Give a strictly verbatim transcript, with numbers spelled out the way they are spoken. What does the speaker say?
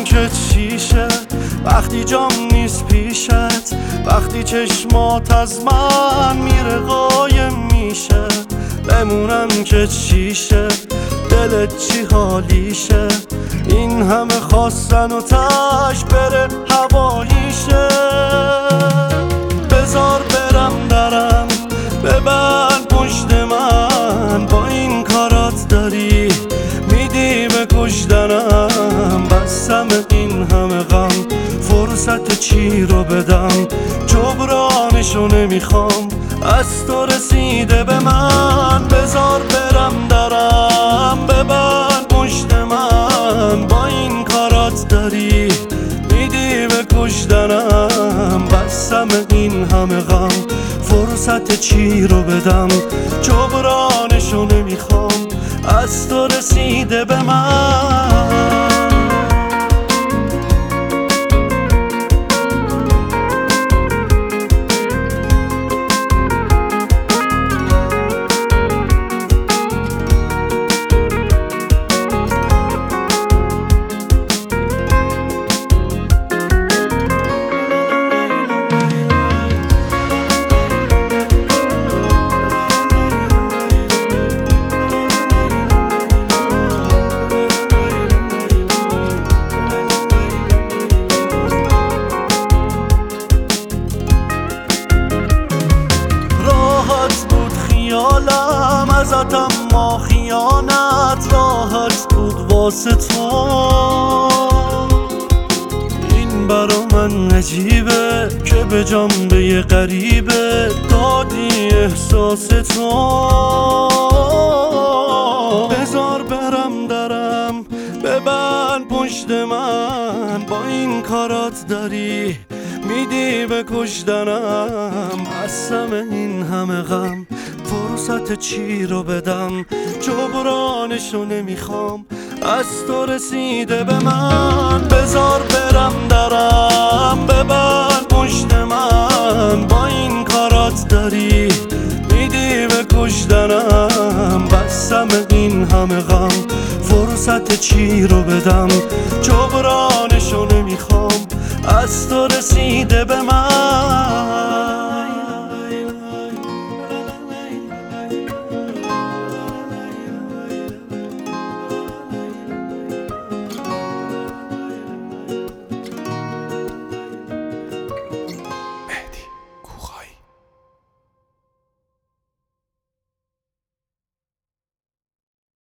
که چیشه وقتی جام نیست پیشت، وقتی چشمات از من میره قایم میشه. بمونم که چیشه، دلت چی حالیشه، این همه خواستن و تاش بره هواییشه. بذار برم درم ببند پشت من، با این کارات داری میدی به کشتنم. بستم این همه غم، فرصت چی رو بدم، جبرانشو نمیخوام، از تو رسیده به من. بذار برم درم ببند پشت من، با این کارات داری میدی به کشتنم. بستم این همه غم، فرصت چی رو بدم، جبرانشو نمیخوام، از تو رسیده به من. خیالم ازتم ما خیانت راحت بود واسه تو. این برا من عجیبه که به جنبه غریبه دادی احساس تو. بذار برم درم ببند پشت من، با این کارات داری میدی به کشتنم. بستم این همه غم، فرصت چی رو بدم، جبرانشو نمیخوام، از تو رسیده به من. بذار برم درم ببند پشت من، با این کارات داری میدی به کشتنم. بستم این همه غم، فرصت چی رو بدم، جبرانشو نمیخوام، از تو رسیده به من.